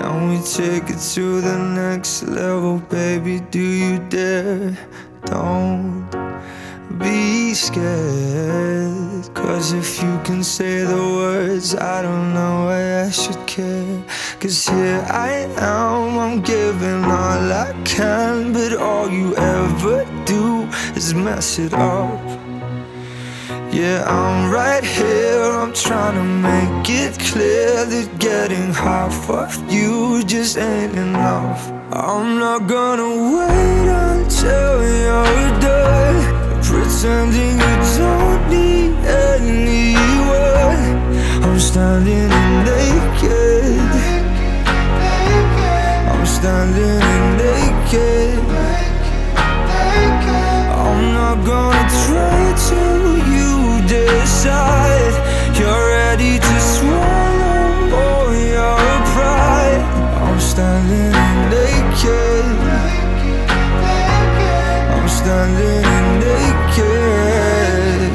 Can we take it to the next level, baby? Do you dare? Don't be scared, 'cause if you can say the words, I don't know why I should care. 'Cause here I am, I'm giving all I can, but all you ever do is mess it up. Yeah, I'm right here, I'm trying to make it clear that getting half of you just ain't enough. I'm not gonna wait until you're done pretending you don't need anyone. I'm standing naked, I'm standing naked. I'm not gonna try till you decide you're ready to swallow all your pride. I'm standing naked, I'm standing naked.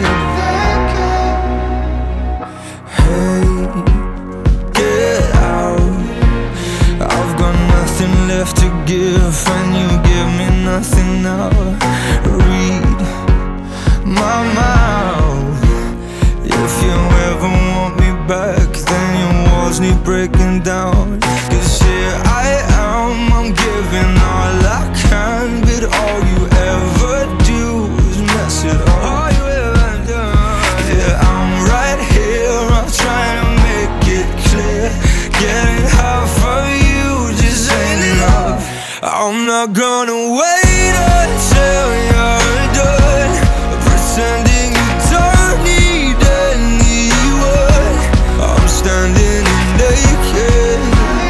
Hey, get out, I've got nothing left to give, and you give me nothing now. Read my mouth. If you ever want me back, then your walls need breaking down. 'Cause here I am, I'm giving all I can, but all you ever do is mess it up. All you ever do. Yeah, I'm right here, I'm trying to make it clear. Getting half of you just ain't enough. I'm not gonna wait until you're done pretending you don't need anyone. I'm standing naked,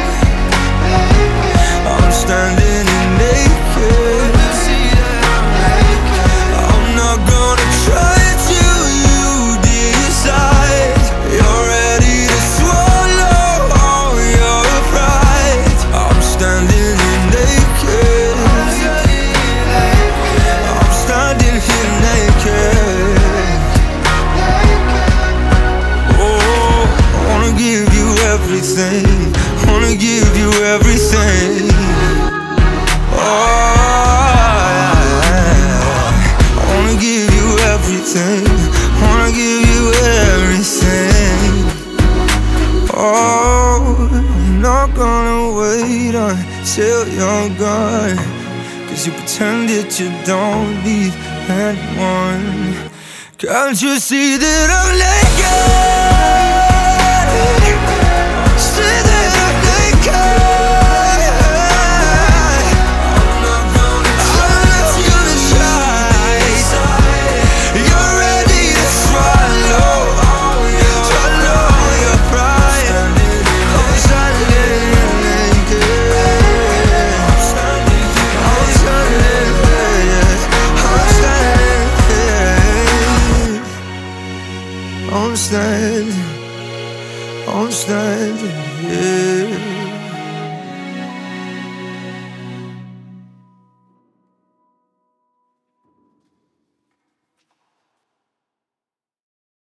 I'm standing naked. I'm not gonna try till you decide you're ready to swallow all your pride. I'm standing naked, I'm standing here naked. Oh, I wanna give you everything, wanna give you everything. Oh, I wanna give you everything, wanna give you everything. Oh, I'm not gonna wait until you're gone, 'cause you pretend that you don't need anyone. Can't you see that I'm naked? See that I'm naked. I'm not gonna try. You're ready to swallow your pride. I'm standing naked, I'm standing I'm standing, I'm standing, yeah.